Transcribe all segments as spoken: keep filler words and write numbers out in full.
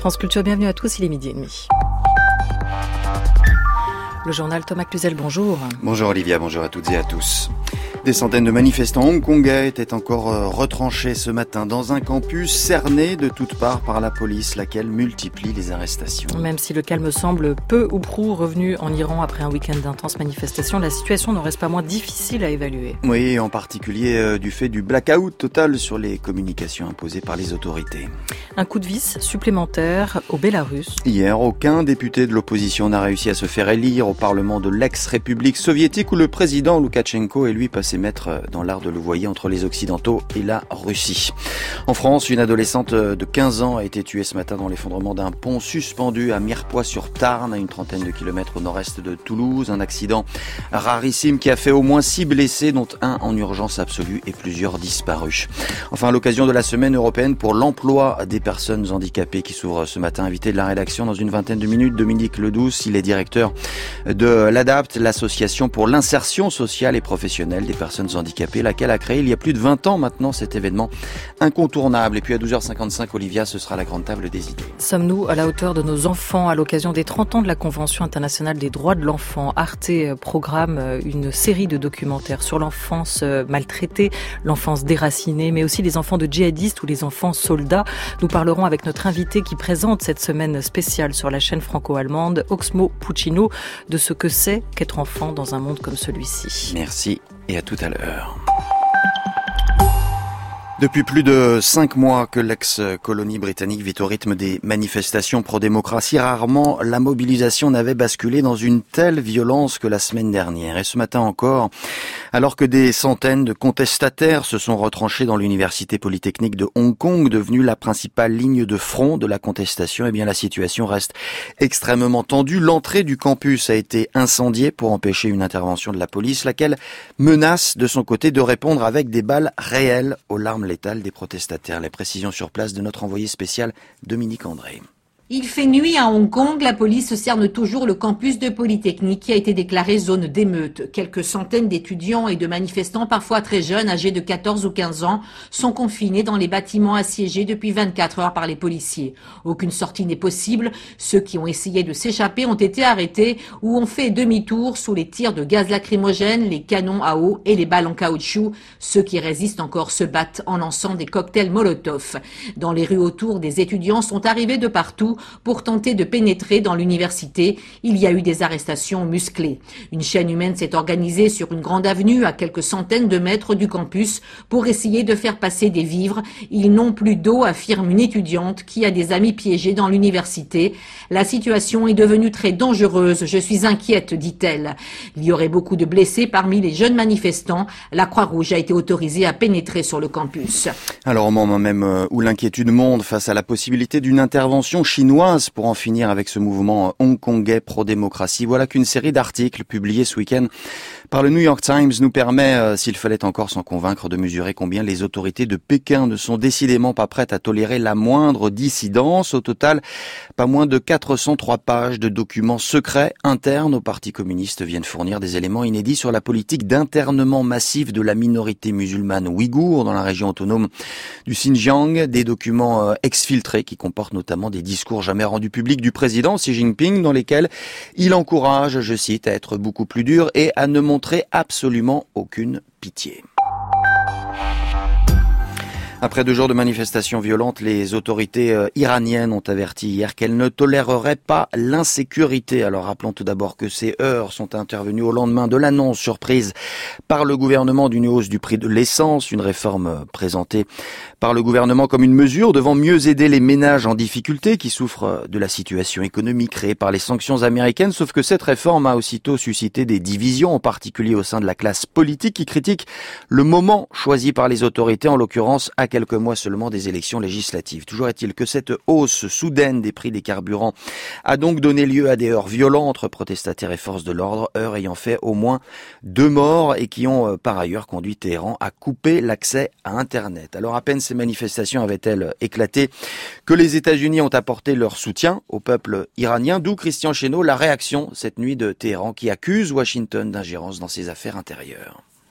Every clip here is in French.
France Culture, bienvenue à tous, il est midi et demi. Le journal Thomas Cluzel, bonjour. Bonjour Olivia, bonjour à toutes et à tous. Des centaines de manifestants hongkongais étaient encore retranchés ce matin dans un campus cerné de toutes parts par la police, laquelle multiplie les arrestations. Même si le calme semble peu ou prou revenu en Iran après un week-end d'intenses manifestations, la situation n'en reste pas moins difficile à évaluer. Oui, en particulier euh, du fait du blackout total sur les communications imposées par les autorités. Un coup de vis supplémentaire au Bélarus. Hier, aucun député de l'opposition n'a réussi à se faire élire au Parlement de l'ex-République soviétique où le président Loukachenko est lui passé maître dans l'art de louvoyer entre les Occidentaux et la Russie. En France, une adolescente de quinze ans a été tuée ce matin dans l'effondrement d'un pont suspendu à Mirepoix-sur-Tarn, à une trentaine de kilomètres au nord-est de Toulouse. Un accident rarissime qui a fait au moins six blessés, dont un en urgence absolue et plusieurs disparus. Enfin, à l'occasion de la semaine européenne pour l'emploi des personnes handicapées qui s'ouvre ce matin, invité de la rédaction dans une vingtaine de minutes, Dominique Ledouce, il est directeur de l'ADAPT, l'association pour l'insertion sociale et professionnelle des personnes handicapées, laquelle a créé il y a plus de vingt ans maintenant cet événement incontournable. Et puis à douze heures cinquante-cinq, Olivia, ce sera la grande table des idées. Sommes-nous à la hauteur de nos enfants à l'occasion des trente ans de la Convention internationale des droits de l'enfant? Arte programme une série de documentaires sur l'enfance maltraitée, l'enfance déracinée, mais aussi les enfants de djihadistes ou les enfants soldats. Nous parlerons avec notre invité qui présente cette semaine spéciale sur la chaîne franco-allemande, Oxmo Puccino, de ce que c'est qu'être enfant dans un monde comme celui-ci. Merci et à tout à l'heure. Depuis plus de cinq mois que l'ex-colonie britannique vit au rythme des manifestations pro-démocratie, rarement la mobilisation n'avait basculé dans une telle violence que la semaine dernière. Et ce matin encore, alors que des centaines de contestataires se sont retranchés dans l'université polytechnique de Hong Kong, devenue la principale ligne de front de la contestation, eh bien la situation reste extrêmement tendue. L'entrée du campus a été incendiée pour empêcher une intervention de la police, laquelle menace de son côté de répondre avec des balles réelles aux larmes létale des protestataires. Les précisions sur place de notre envoyé spécial Dominique André. Il fait nuit à Hong Kong, la police cerne toujours le campus de Polytechnique qui a été déclaré zone d'émeute. Quelques centaines d'étudiants et de manifestants, parfois très jeunes, âgés de quatorze ou quinze ans, sont confinés dans les bâtiments assiégés depuis vingt-quatre heures par les policiers. Aucune sortie n'est possible. Ceux qui ont essayé de s'échapper ont été arrêtés ou ont fait demi-tour sous les tirs de gaz lacrymogène, les canons à eau et les balles en caoutchouc. Ceux qui résistent encore se battent en lançant des cocktails Molotov. Dans les rues autour, des étudiants sont arrivés de partout pour tenter de pénétrer dans l'université. Il y a eu des arrestations musclées. Une chaîne humaine s'est organisée sur une grande avenue à quelques centaines de mètres du campus pour essayer de faire passer des vivres. Ils n'ont plus d'eau, affirme une étudiante qui a des amis piégés dans l'université. La situation est devenue très dangereuse. Je suis inquiète, dit-elle. Il y aurait beaucoup de blessés parmi les jeunes manifestants. La Croix-Rouge a été autorisée à pénétrer sur le campus. Alors au moment même où l'inquiétude monte face à la possibilité d'une intervention chinoise pour en finir avec ce mouvement hongkongais pro-démocratie, voilà qu'une série d'articles publiés ce week-end par le New York Times nous permet, euh, s'il fallait encore s'en convaincre, de mesurer combien les autorités de Pékin ne sont décidément pas prêtes à tolérer la moindre dissidence. Au total, pas moins de quatre cent trois pages de documents secrets internes au Parti communiste viennent fournir des éléments inédits sur la politique d'internement massif de la minorité musulmane ouïghour dans la région autonome du Xinjiang. Des documents euh, exfiltrés qui comportent notamment des discours jamais rendus publics du président Xi Jinping dans lesquels il encourage, je cite, à être beaucoup plus dur et à ne montrer absolument aucune pitié. Après deux jours de manifestations violentes, les autorités euh, iraniennes ont averti hier qu'elles ne toléreraient pas l'insécurité. Alors rappelons tout d'abord que ces heurts sont intervenus au lendemain de l'annonce surprise par le gouvernement d'une hausse du prix de l'essence, une réforme présentée par le gouvernement comme une mesure devant mieux aider les ménages en difficulté qui souffrent de la situation économique créée par les sanctions américaines. Sauf que cette réforme a aussitôt suscité des divisions, en particulier au sein de la classe politique qui critique le moment choisi par les autorités, en l'occurrence à quelques mois seulement des élections législatives. Toujours est-il que cette hausse soudaine des prix des carburants a donc donné lieu à des heurts violents entre protestataires et forces de l'ordre, heurts ayant fait au moins deux morts et qui ont euh, par ailleurs conduit Téhéran à couper l'accès à Internet. Alors à peine ces manifestations avaient-elles éclaté que les États-Unis ont apporté leur soutien au peuple iranien, d'où Christian Chesneau, la réaction cette nuit de Téhéran qui accuse Washington d'ingérence dans ses affaires intérieures.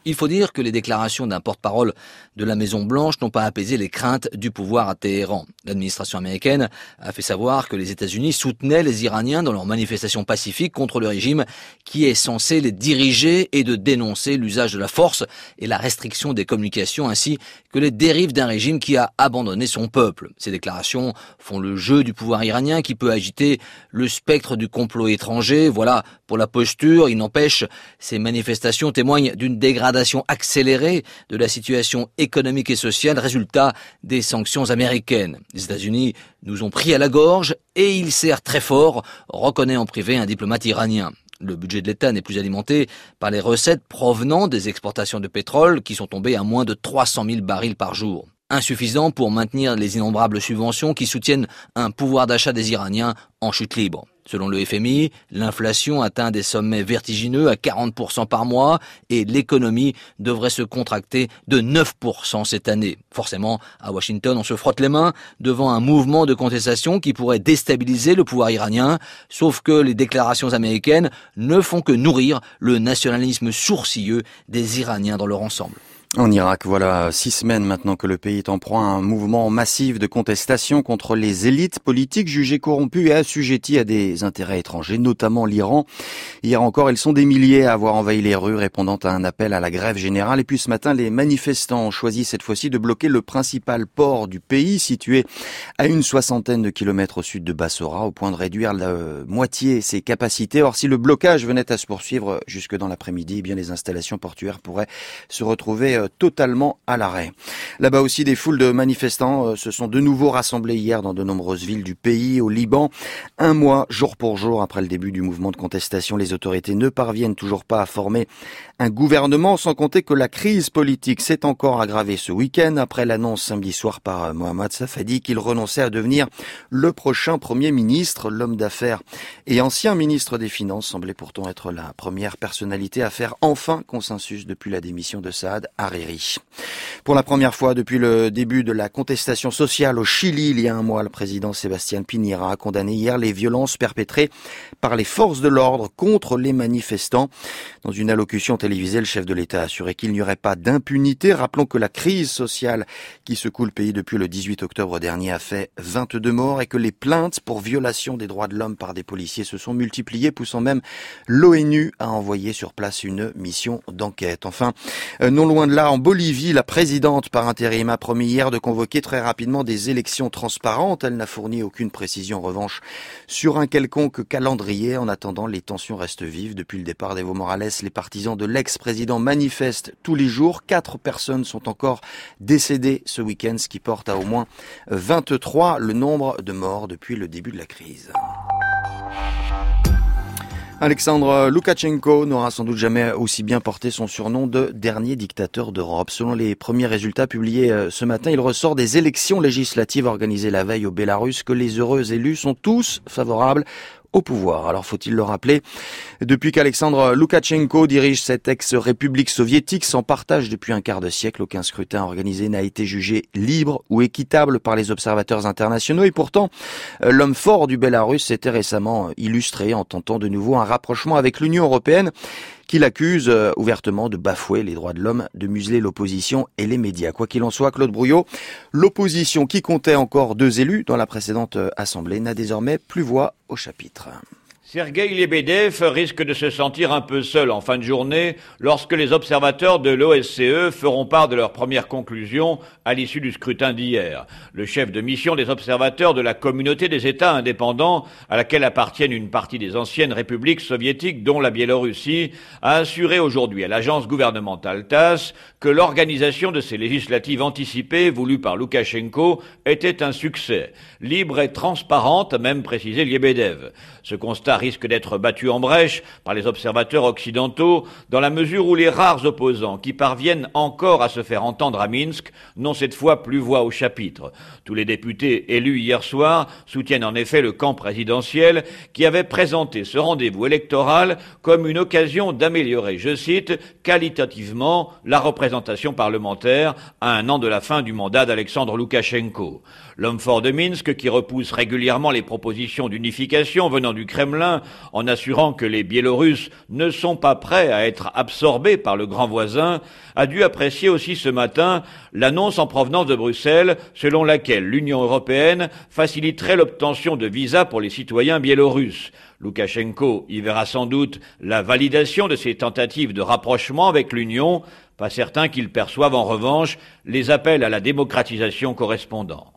Il faut dire que les déclarations d'un porte-parole de la Maison-Blanche n'ont pas apaisé les craintes du pouvoir à Téhéran. L'administration américaine a fait savoir que les États-Unis soutenaient les Iraniens dans leurs manifestations pacifiques contre le régime qui est censé les diriger et de dénoncer l'usage de la force et la restriction des communications ainsi que les dérives d'un régime qui a abandonné son peuple. Ces déclarations font le jeu du pouvoir iranien qui peut agiter le spectre du complot étranger. Voilà pour la posture. Il n'empêche, ces manifestations témoignent d'une dégradation accélérée de la situation économique et sociale, résultat des sanctions américaines. Les États-Unis nous ont pris à la gorge et ils serrent très fort, reconnaît en privé un diplomate iranien. Le budget de l'État n'est plus alimenté par les recettes provenant des exportations de pétrole qui sont tombées à moins de trois cent mille barils par jour. Insuffisant pour maintenir les innombrables subventions qui soutiennent un pouvoir d'achat des Iraniens en chute libre. Selon le F M I, l'inflation atteint des sommets vertigineux à quarante pour cent par mois et l'économie devrait se contracter de neuf pour cent cette année. Forcément, à Washington, on se frotte les mains devant un mouvement de contestation qui pourrait déstabiliser le pouvoir iranien, sauf que les déclarations américaines ne font que nourrir le nationalisme sourcilleux des Iraniens dans leur ensemble. En Irak, voilà six semaines maintenant que le pays est en proie à un mouvement massif de contestation contre les élites politiques jugées corrompues et assujetties à des intérêts étrangers, notamment l'Iran. Hier encore, ils sont des milliers à avoir envahi les rues, répondant à un appel à la grève générale. Et puis ce matin, les manifestants ont choisi cette fois-ci de bloquer le principal port du pays, situé à une soixantaine de kilomètres au sud de Bassora, au point de réduire la moitié ses capacités. Or, si le blocage venait à se poursuivre jusque dans l'après-midi, eh bien les installations portuaires pourraient se retrouver totalement à l'arrêt. Là-bas aussi, des foules de manifestants se sont de nouveau rassemblés hier dans de nombreuses villes du pays. Au Liban, un mois, jour pour jour, après le début du mouvement de contestation, les autorités ne parviennent toujours pas à former un gouvernement, sans compter que la crise politique s'est encore aggravée ce week-end après l'annonce samedi soir par Mohamed Safadi qu'il renonçait à devenir le prochain Premier ministre. L'homme d'affaires et ancien ministre des Finances semblait pourtant être la première personnalité à faire enfin consensus depuis la démission de Saad Hariri. Pour la première fois depuis le début de la contestation sociale au Chili, il y a un mois, le président Sébastien Piñera a condamné hier les violences perpétrées par les forces de l'ordre contre les manifestants. Dans une allocution télévisée, le chef de l'État a assuré qu'il n'y aurait pas d'impunité. Rappelons que la crise sociale qui secoue le pays depuis le dix-huit octobre dernier a fait vingt-deux morts et que les plaintes pour violation des droits de l'homme par des policiers se sont multipliées, poussant même l'ONU à envoyer sur place une mission d'enquête. Enfin, non loin de là, en Bolivie, la présidente par intérim a promis hier de convoquer très rapidement des élections transparentes. Elle n'a fourni aucune précision en revanche sur un quelconque calendrier. En attendant, les tensions restent vives. Depuis le départ d'Evo Morales, les partisans de l'ex-président manifestent tous les jours. Quatre personnes sont encore décédées ce week-end, ce qui porte à au moins vingt-trois le nombre de morts depuis le début de la crise. Alexandre Loukachenko n'aura sans doute jamais aussi bien porté son surnom de dernier dictateur d'Europe. Selon les premiers résultats publiés ce matin, il ressort des élections législatives organisées la veille au Bélarus que les heureux élus sont tous favorables au pouvoir. Alors faut-il le rappeler, depuis qu'Alexandre Loukachenko dirige cette ex-république soviétique sans partage depuis un quart de siècle, aucun scrutin organisé n'a été jugé libre ou équitable par les observateurs internationaux. Et pourtant, l'homme fort du Bélarus s'était récemment illustré en tentant de nouveau un rapprochement avec l'Union européenne, qu'il accuse ouvertement de bafouer les droits de l'homme, de museler l'opposition et les médias. Quoi qu'il en soit, Claude Brouillot, l'opposition qui comptait encore deux élus dans la précédente assemblée n'a désormais plus voix au chapitre. Sergueï Lebedev risque de se sentir un peu seul en fin de journée lorsque les observateurs de l'O S C E feront part de leurs premières conclusions à l'issue du scrutin d'hier. Le chef de mission des observateurs de la communauté des États indépendants, à laquelle appartiennent une partie des anciennes républiques soviétiques, dont la Biélorussie, a assuré aujourd'hui à l'agence gouvernementale TASS que l'organisation de ces législatives anticipées voulues par Loukachenko était un succès. Libre et transparente, a même précisé Lebedev. Ce constat risque d'être battu en brèche par les observateurs occidentaux dans la mesure où les rares opposants qui parviennent encore à se faire entendre à Minsk n'ont cette fois plus voix au chapitre. Tous les députés élus hier soir soutiennent en effet le camp présidentiel qui avait présenté ce rendez-vous électoral comme une occasion d'améliorer, je cite, qualitativement la représentation parlementaire à un an de la fin du mandat d'Alexandre Loukachenko. L'homme fort de Minsk, qui repousse régulièrement les propositions d'unification venant du Kremlin, Kremlin en assurant que les Biélorusses ne sont pas prêts à être absorbés par le grand voisin, a dû apprécier aussi ce matin l'annonce en provenance de Bruxelles selon laquelle l'Union européenne faciliterait l'obtention de visas pour les citoyens biélorusses. Loukachenko y verra sans doute la validation de ses tentatives de rapprochement avec l'Union, pas certain qu'il perçoive en revanche les appels à la démocratisation correspondants.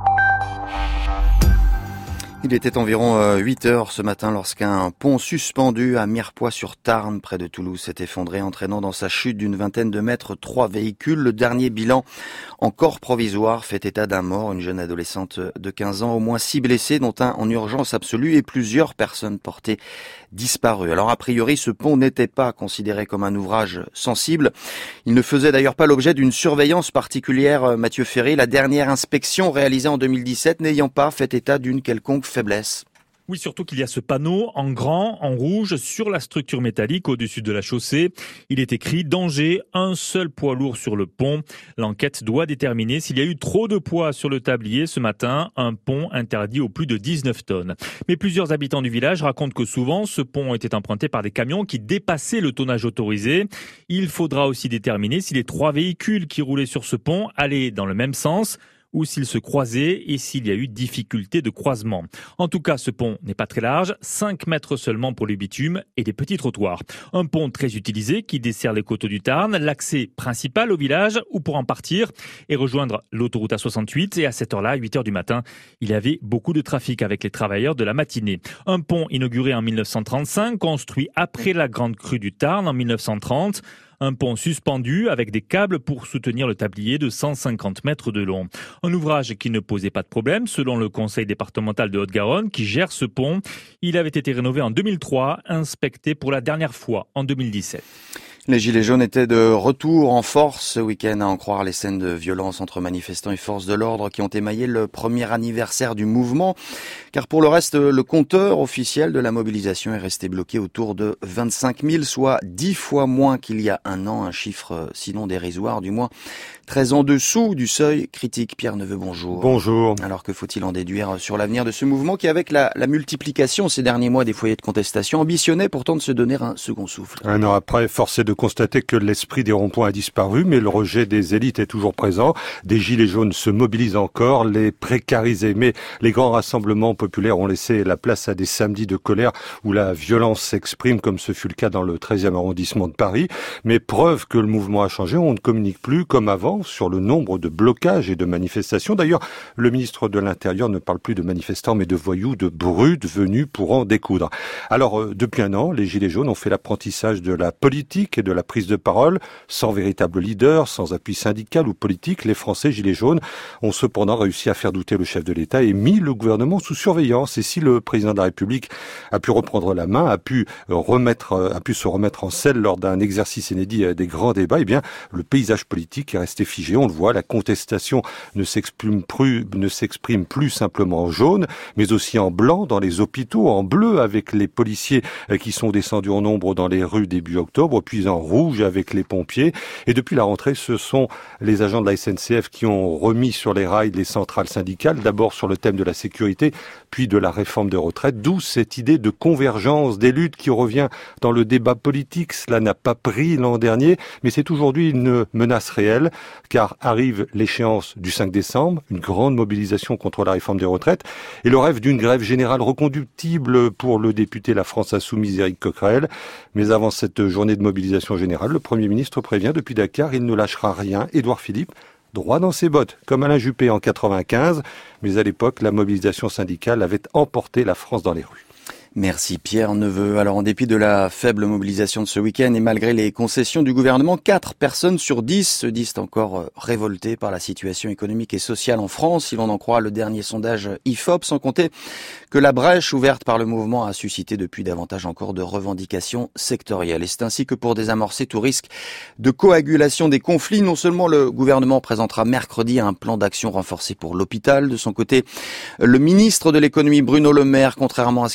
Il était environ huit heures ce matin lorsqu'un pont suspendu à Mirepoix-sur-Tarn, près de Toulouse, s'est effondré, entraînant dans sa chute d'une vingtaine de mètres trois véhicules. Le dernier bilan, encore provisoire, fait état d'un mort, une jeune adolescente de quinze ans, au moins six blessés, dont un en urgence absolue, et plusieurs personnes portées disparues. Alors a priori, ce pont n'était pas considéré comme un ouvrage sensible. Il ne faisait d'ailleurs pas l'objet d'une surveillance particulière, Mathieu Ferry, la dernière inspection réalisée en deux mille dix-sept n'ayant pas fait état d'une quelconque faiblesse. Oui, surtout qu'il y a ce panneau en grand, en rouge, sur la structure métallique au-dessus de la chaussée. Il est écrit « Danger, un seul poids lourd sur le pont ». L'enquête doit déterminer s'il y a eu trop de poids sur le tablier ce matin, un pont interdit aux plus de dix-neuf tonnes. Mais plusieurs habitants du village racontent que souvent, ce pont était emprunté par des camions qui dépassaient le tonnage autorisé. Il faudra aussi déterminer si les trois véhicules qui roulaient sur ce pont allaient dans le même sens, ou s'ils se croisaient et s'il y a eu difficulté de croisement. En tout cas, ce pont n'est pas très large, cinq mètres seulement pour le bitume et des petits trottoirs. Un pont très utilisé qui dessert les coteaux du Tarn, l'accès principal au village ou pour en partir et rejoindre l'autoroute A soixante-huit. Et à cette heure-là, huit heures du matin, il y avait beaucoup de trafic avec les travailleurs de la matinée. Un pont inauguré en mille neuf cent trente-cinq, construit après la grande crue du Tarn en mille neuf cent trente. Un pont suspendu avec des câbles pour soutenir le tablier de cent cinquante mètres de long. Un ouvrage qui ne posait pas de problème selon le conseil départemental de Haute-Garonne qui gère ce pont. Il avait été rénové en deux mille trois, inspecté pour la dernière fois en deux mille dix-sept. Les Gilets jaunes étaient de retour en force ce week-end, à en croire les scènes de violence entre manifestants et forces de l'ordre qui ont émaillé le premier anniversaire du mouvement. Car pour le reste, le compteur officiel de la mobilisation est resté bloqué autour de vingt-cinq mille, soit dix fois moins qu'il y a un an, un chiffre sinon dérisoire, du moins très en dessous du seuil critique. Pierre Neveu, bonjour. Bonjour. Alors que faut-il en déduire sur l'avenir de ce mouvement qui, avec la, la multiplication ces derniers mois des foyers de contestation, ambitionnait pourtant de se donner un second souffle? Un an après, force est de constater que l'esprit des ronds-points a disparu, mais le rejet des élites est toujours présent. Des gilets jaunes se mobilisent encore, les précarisés. Mais les grands rassemblements populaires ont laissé la place à des samedis de colère où la violence s'exprime, comme ce fut le cas dans le treizième arrondissement de Paris. Mais preuve que le mouvement a changé, on ne communique plus comme avant sur le nombre de blocages et de manifestations. D'ailleurs, le ministre de l'Intérieur ne parle plus de manifestants, mais de voyous, de brutes venus pour en découdre. Alors, euh, depuis un an, les gilets jaunes ont fait l'apprentissage de la politique et de la prise de parole. Sans véritable leader, sans appui syndical ou politique, les Français gilets jaunes ont cependant réussi à faire douter le chef de l'État et mis le gouvernement sous surveillance. Et si le président de la République a pu reprendre la main, a pu remettre, a pu se remettre en selle lors d'un exercice inédit des grands débats, eh bien, le paysage politique est resté figé. On le voit, la contestation ne s'exprime plus, ne s'exprime plus simplement en jaune, mais aussi en blanc dans les hôpitaux, en bleu avec les policiers qui sont descendus en nombre dans les rues début octobre, puis en rouge avec les pompiers. Et depuis la rentrée, ce sont les agents de la S N C F qui ont remis sur les rails les centrales syndicales, d'abord sur le thème de la sécurité, puis de la réforme des retraites, d'où cette idée de convergence des luttes qui revient dans le débat politique. Cela n'a pas pris l'an dernier, mais c'est aujourd'hui une menace réelle, car arrive l'échéance du cinq décembre, une grande mobilisation contre la réforme des retraites, et le rêve d'une grève générale reconductible pour le député La France Insoumise Éric Coquerel. Mais avant cette journée de mobilisation générale, le Premier ministre prévient depuis Dakar, il ne lâchera rien. Édouard Philippe, droit dans ses bottes, comme Alain Juppé en quatre-vingt-quinze. Mais à l'époque, la mobilisation syndicale avait emporté la France dans les rues. Merci Pierre Neveu. Alors en dépit de la faible mobilisation de ce week-end et malgré les concessions du gouvernement, quatre personnes sur dix se disent encore révoltées par la situation économique et sociale en France, si l'on en croit le dernier sondage I F O P, sans compter que la brèche ouverte par le mouvement a suscité depuis davantage encore de revendications sectorielles. Et c'est ainsi que pour désamorcer tout risque de coagulation des conflits, non seulement le gouvernement présentera mercredi un plan d'action renforcé pour l'hôpital. De son côté, le ministre de l'économie Bruno Le Maire, contrairement à ce qu'il avait annoncé,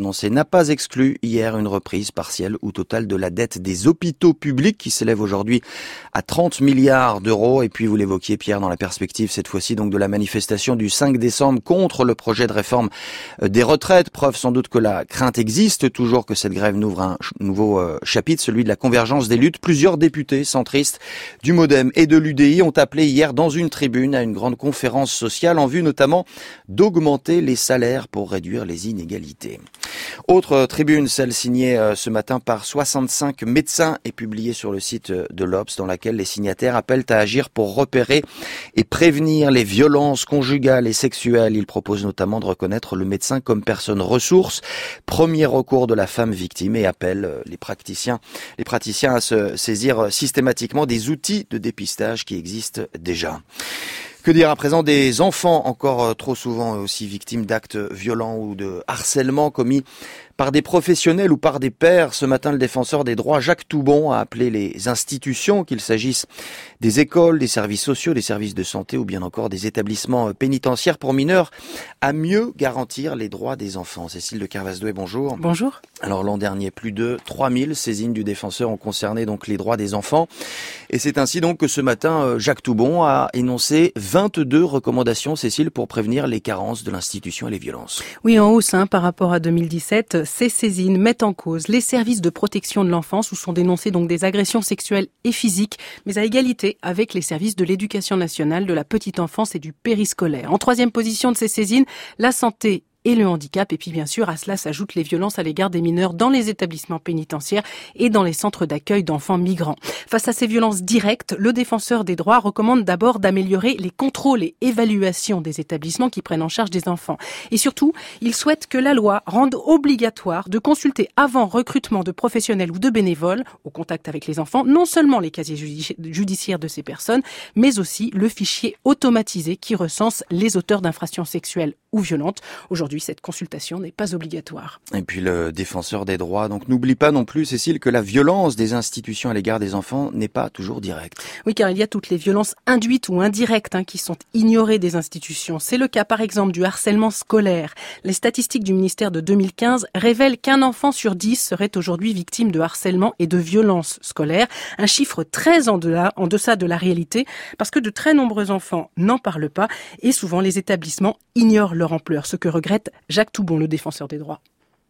annoncé n'a pas exclu hier une reprise partielle ou totale de la dette des hôpitaux publics qui s'élève aujourd'hui à trente milliards d'euros. Et puis vous l'évoquiez Pierre, dans la perspective cette fois-ci donc de la manifestation du cinq décembre contre le projet de réforme des retraites. Preuve sans doute que la crainte existe toujours que cette grève n'ouvre un nouveau euh, chapitre, celui de la convergence des luttes. Plusieurs députés centristes du MoDem et de l'U D I ont appelé hier dans une tribune à une grande conférence sociale en vue notamment d'augmenter les salaires pour réduire les inégalités. Autre tribune, celle signée euh, ce matin par soixante-cinq médecins et publiée sur le site de l'Obs, dans laquelle les signataires appellent à agir pour repérer et prévenir les violences conjugales et sexuelles. Ils proposent notamment de reconnaître le médecin comme personne ressource, premier recours de la femme victime, et appellent les praticiens, les praticiens à se saisir systématiquement des outils de dépistage qui existent déjà. Que dire à présent des enfants, encore trop souvent aussi victimes d'actes violents ou de harcèlement commis par des professionnels ou par des pairs? Ce matin, le défenseur des droits, Jacques Toubon, a appelé les institutions, qu'il s'agisse des écoles, des services sociaux, des services de santé ou bien encore des établissements pénitentiaires pour mineurs, à mieux garantir les droits des enfants. Cécile de Kervasdouet, bonjour. Bonjour. Alors l'an dernier, plus de trois mille saisines du défenseur ont concerné donc les droits des enfants. Et c'est ainsi donc que ce matin, Jacques Toubon a énoncé vingt-deux recommandations, Cécile, pour prévenir les carences de l'institution et les violences. Oui, en hausse hein, par rapport à deux mille dix-sept. Ces saisines mettent en cause les services de protection de l'enfance où sont dénoncées donc des agressions sexuelles et physiques, mais à égalité avec les services de l'éducation nationale, de la petite enfance et du périscolaire. En troisième position de ces saisines, la santé et le handicap. Et puis bien sûr, à cela s'ajoutent les violences à l'égard des mineurs dans les établissements pénitentiaires et dans les centres d'accueil d'enfants migrants. Face à ces violences directes, le défenseur des droits recommande d'abord d'améliorer les contrôles et évaluations des établissements qui prennent en charge des enfants. Et surtout, il souhaite que la loi rende obligatoire de consulter avant recrutement de professionnels ou de bénévoles au contact avec les enfants, non seulement les casiers judiciaires de ces personnes, mais aussi le fichier automatisé qui recense les auteurs d'infractions sexuelles ou violentes. Aujourd'hui, cette consultation n'est pas obligatoire. Et puis le défenseur des droits, donc n'oublie pas non plus, Cécile, que la violence des institutions à l'égard des enfants n'est pas toujours directe. Oui, car il y a toutes les violences induites ou indirectes hein, qui sont ignorées des institutions. C'est le cas par exemple du harcèlement scolaire. Les statistiques du ministère de deux mille quinze révèlent qu'un enfant sur dix serait aujourd'hui victime de harcèlement et de violences scolaires. Un chiffre très en deçà, en deçà de la réalité, parce que de très nombreux enfants n'en parlent pas et souvent les établissements ignorent leur ampleur, ce que regrette Jacques Toubon, le défenseur des droits.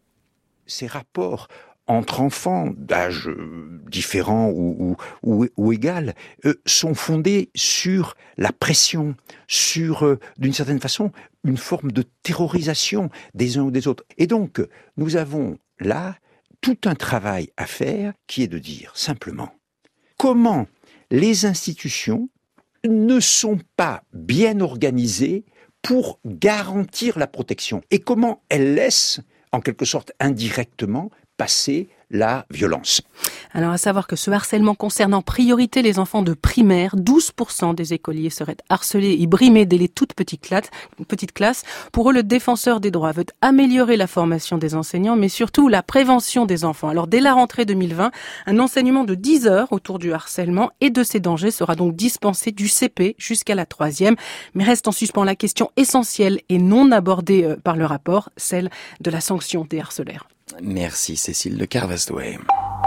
Ces rapports entre enfants d'âge différents ou, ou, ou, ou égal euh, sont fondés sur la pression, sur, euh, d'une certaine façon, une forme de terrorisation des uns ou des autres. Et donc, nous avons là tout un travail à faire qui est de dire simplement comment les institutions ne sont pas bien organisées pour garantir la protection et comment elles laissent, en quelque sorte indirectement, passer la violence. Alors à savoir que ce harcèlement concerne en priorité les enfants de primaire. douze pour cent des écoliers seraient harcelés et brimés dès les toutes petites classes. Petites classes. Pour eux, le défenseur des droits veut améliorer la formation des enseignants, mais surtout la prévention des enfants. Alors dès la rentrée deux mille vingt, un enseignement de dix heures autour du harcèlement et de ses dangers sera donc dispensé du C P jusqu'à la troisième. Mais reste en suspens la question essentielle et non abordée par le rapport, celle de la sanction des harceleurs. Merci Cécile de Kervasdouet.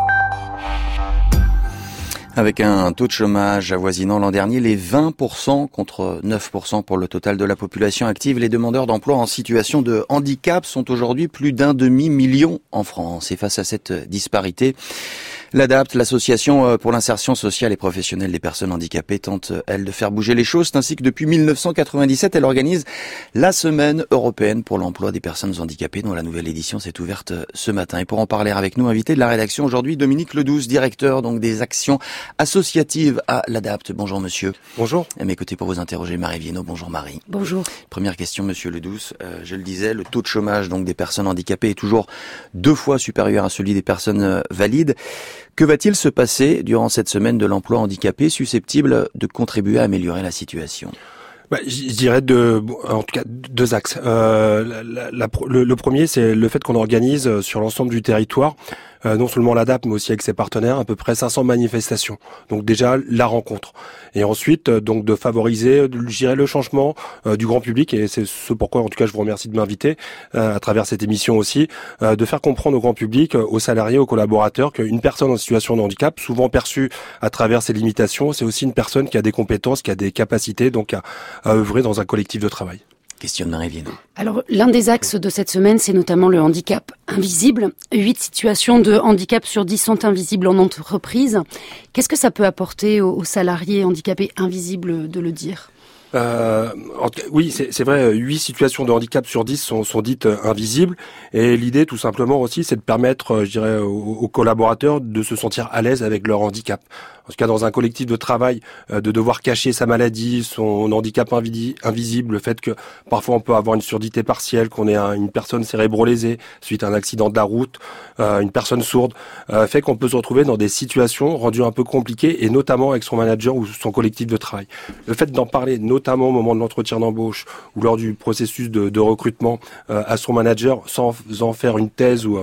Avec un taux de chômage avoisinant l'an dernier les vingt pour cent contre neuf pour cent pour le total de la population active, les demandeurs d'emploi en situation de handicap sont aujourd'hui plus d'un demi-million en France. Et face à cette disparité, l'ADAPT, l'association pour l'insertion sociale et professionnelle des personnes handicapées, tente, elle, de faire bouger les choses. C'est ainsi que depuis mille neuf cent quatre-vingt-dix-sept, elle organise la Semaine européenne pour l'emploi des personnes handicapées, dont la nouvelle édition s'est ouverte ce matin. Et pour en parler avec nous, invité de la rédaction aujourd'hui, Dominique Ledouce, directeur donc des actions associatives à l'ADAPT. Bonjour monsieur. Bonjour. À mes côtés pour vous interroger, Marie Viennot. Bonjour Marie. Bonjour. Première question, monsieur Ledouce. Euh, je le disais, le taux de chômage donc des personnes handicapées est toujours deux fois supérieur à celui des personnes valides. Que va-t-il se passer durant cette semaine de l'emploi handicapé susceptible de contribuer à améliorer la situation ? Bah, je dirais deux, en tout cas deux axes. Euh, la, la, la, le, le premier, c'est le fait qu'on organise sur l'ensemble du territoire euh, non seulement l'A D A P, mais aussi avec ses partenaires, à peu près cinq cents manifestations. Donc déjà, la rencontre. Et ensuite, euh, donc de favoriser, je dirais, le changement euh, du grand public, et c'est ce pourquoi, en tout cas, je vous remercie de m'inviter euh, à travers cette émission aussi, euh, de faire comprendre au grand public, euh, aux salariés, aux collaborateurs, qu'une personne en situation de handicap, souvent perçue à travers ses limitations, c'est aussi une personne qui a des compétences, qui a des capacités, donc à, à œuvrer dans un collectif de travail. Question de Marie Viennot. Alors, l'un des axes de cette semaine, c'est notamment le handicap invisible. Huit situations de handicap sur dix sont invisibles en entreprise. Qu'est-ce que ça peut apporter aux salariés handicapés invisibles de le dire ? Euh, oui, c'est, c'est vrai, huit situations de handicap sur dix sont, sont dites euh, invisibles. Et l'idée, tout simplement aussi, c'est de permettre, euh, je dirais, aux, aux collaborateurs de se sentir à l'aise avec leur handicap. En tout cas, dans un collectif de travail, euh, de devoir cacher sa maladie, son handicap invidi- invisible, le fait que parfois on peut avoir une surdité partielle, qu'on ait un, une personne cérébro-lésée suite à un accident de la route, euh, une personne sourde, euh, fait qu'on peut se retrouver dans des situations rendues un peu compliquées, et notamment avec son manager ou son collectif de travail. Le fait d'en parler, notamment au moment de l'entretien d'embauche ou lors du processus de, de recrutement euh, à son manager, sans en faire une thèse ou,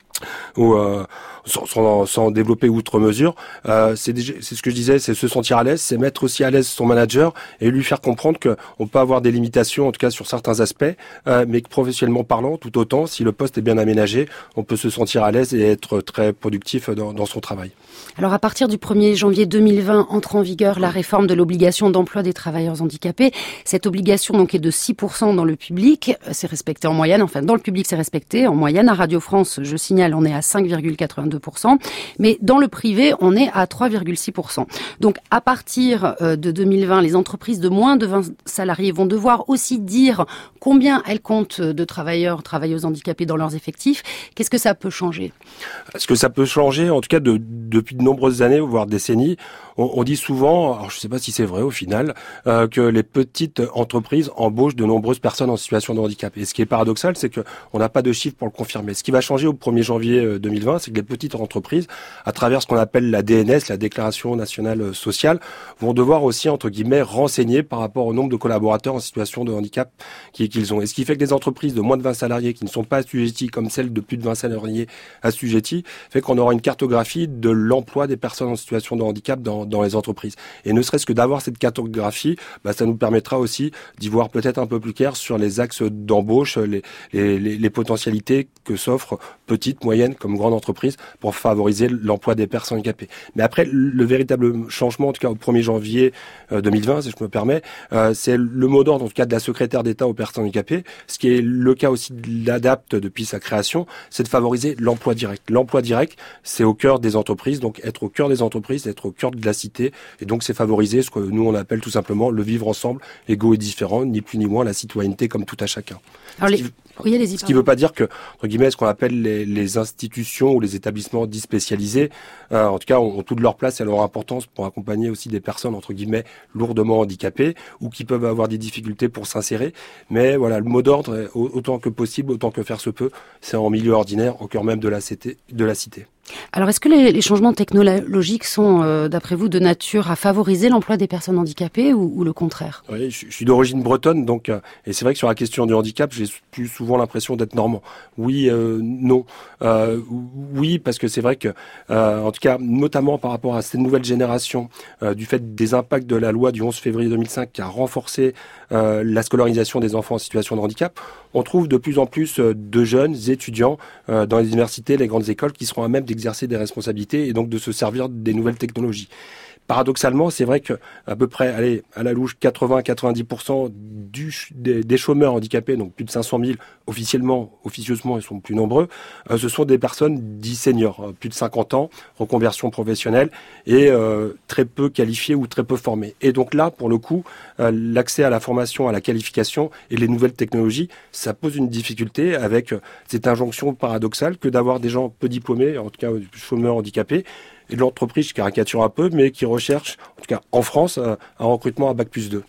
ou euh, sans, sans, sans développer outre mesure, euh, c'est, déjà, c'est ce que je disais, c'est se sentir à l'aise, c'est mettre aussi à l'aise son manager et lui faire comprendre qu'on peut avoir des limitations, en tout cas sur certains aspects, euh, mais que professionnellement parlant, tout autant, si le poste est bien aménagé, on peut se sentir à l'aise et être très productif dans, dans son travail. Alors à partir du premier janvier deux mille vingt, entre en vigueur la réforme de l'obligation d'emploi des travailleurs handicapés. Cette obligation donc est de six pour cent dans le public, c'est respecté en moyenne, enfin dans le public c'est respecté, en moyenne à Radio France, je signale, on est à cinq virgule quatre-vingt-deux pour cent, mais dans le privé, on est à trois virgule six pour cent. Donc à partir de deux mille vingt, les entreprises de moins de vingt salariés vont devoir aussi dire combien elles comptent de travailleurs, travailleuses handicapées dans leurs effectifs. Qu'est-ce que ça peut changer ? Ce que ça peut changer, en tout cas de, depuis de nombreuses années, voire décennies, on, on dit souvent, alors je ne sais pas si c'est vrai au final, euh, que les petites entreprises embauchent de nombreuses personnes en situation de handicap. Et ce qui est paradoxal, c'est qu'on n'a pas de chiffres pour le confirmer. Ce qui va changer au premier janvier deux mille vingt, c'est que les petites entreprises, à travers ce qu'on appelle la D N S, la Déclaration nationale sociale, vont devoir aussi, entre guillemets, renseigner par rapport au nombre de collaborateurs en situation de handicap qu'ils ont. Et ce qui fait que les entreprises de moins de vingt salariés qui ne sont pas assujetties comme celles de plus de vingt salariés assujetties, fait qu'on aura une cartographie de l'emploi des personnes en situation de handicap dans, dans les entreprises. Et ne serait-ce que d'avoir cette cartographie, bah, ça nous permettra aussi d'y voir peut-être un peu plus clair sur les axes d'embauche, les, les, les, les potentialités que s'offrent petites, moyennes comme grandes entreprises pour favoriser l'emploi des personnes handicapées. Mais après, le véritable changement, en tout cas au premier janvier deux mille vingt, si je me permets, euh, c'est le mot d'ordre, en tout cas de la secrétaire d'État aux personnes handicapées, ce qui est le cas aussi de l'A D A P depuis sa création, c'est de favoriser l'emploi direct. L'emploi direct, c'est au cœur des entreprises, donc être au cœur des entreprises, être au cœur de la cité, et donc c'est favoriser ce que nous on appelle tout simplement le vivre ensemble, égaux et différents, ni plus ni moins la citoyenneté comme tout à chacun. Alors les... Oui, allez-y, ce qui ne veut pas dire que, entre guillemets, ce qu'on appelle les, les institutions ou les établissements dits spécialisés, euh, en tout cas, ont, ont toute leur place et leur importance pour accompagner aussi des personnes, entre guillemets, lourdement handicapées ou qui peuvent avoir des difficultés pour s'insérer. Mais voilà, le mot d'ordre, autant que possible, autant que faire se peut, c'est en milieu ordinaire, au cœur même de la cité. De la cité. Alors, est-ce que les, les changements technologiques sont, euh, d'après vous, de nature à favoriser l'emploi des personnes handicapées ou, ou le contraire ? Oui, je, je suis d'origine bretonne, donc, euh, et c'est vrai que sur la question du handicap, j'ai plus souvent l'impression d'être normand. Oui, euh, non. Euh, oui, parce que c'est vrai que, euh, en tout cas, notamment par rapport à cette nouvelle génération, euh, du fait des impacts de la loi du onze février deux mille cinq qui a renforcé euh, la scolarisation des enfants en situation de handicap, on trouve de plus en plus de jeunes étudiants euh, dans les universités, les grandes écoles, qui seront à même d'exercer des responsabilités et donc de se servir des nouvelles technologies. Paradoxalement, c'est vrai que à peu près, allez, à la louche, quatre-vingts à quatre-vingt-dix pour cent du, des, des chômeurs handicapés, donc plus de cinq cent mille officiellement, officieusement, ils sont plus nombreux, euh, ce sont des personnes dites seniors, euh, plus de cinquante ans, reconversion professionnelle et euh, très peu qualifiées ou très peu formées. Et donc là, pour le coup, euh, l'accès à la formation, à la qualification et les nouvelles technologies, ça pose une difficulté avec euh, cette injonction paradoxale que d'avoir des gens peu diplômés, en tout cas chômeurs handicapés, et de l'entreprise, je caricature un peu, mais qui recherche, en tout cas en France, un recrutement à bac plus deux.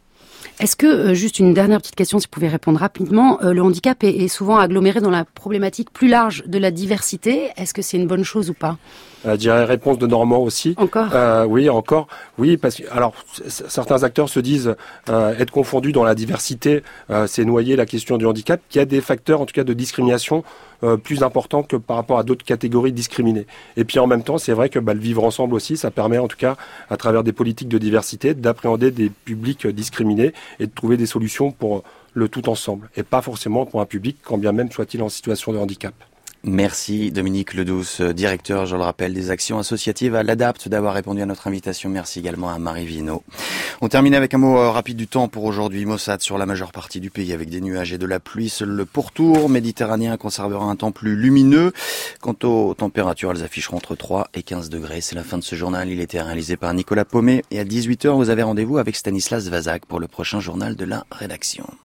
Est-ce que, euh, juste une dernière petite question, si vous pouvez répondre rapidement, euh, le handicap est, est souvent aggloméré dans la problématique plus large de la diversité. Est-ce que c'est une bonne chose ou pas ? Euh, je dirais réponse de Normand aussi. Encore euh, Oui, encore. Oui, parce que alors c- certains acteurs se disent euh, être confondus dans la diversité, euh, c'est noyer la question du handicap, qu'il y a des facteurs, en tout cas, de discrimination euh, plus importants que par rapport à d'autres catégories discriminées. Et puis en même temps, c'est vrai que bah, le vivre ensemble aussi, ça permet, en tout cas, à travers des politiques de diversité, d'appréhender des publics discriminés et de trouver des solutions pour le tout ensemble, et pas forcément pour un public, quand bien même soit-il en situation de handicap. Merci Dominique Ledouce, directeur, je le rappelle, des actions associatives à l'Adapt, d'avoir répondu à notre invitation. Merci également à Marie Vineau. On termine avec un mot rapide du temps pour aujourd'hui. Maussade sur la majeure partie du pays avec des nuages et de la pluie. Seul le pourtour méditerranéen conservera un temps plus lumineux. Quant aux températures, elles afficheront entre trois et quinze degrés. C'est la fin de ce journal. Il était réalisé par Nicolas Paumet. Et à dix-huit heures, vous avez rendez-vous avec Stanislas Vazak pour le prochain journal de la rédaction.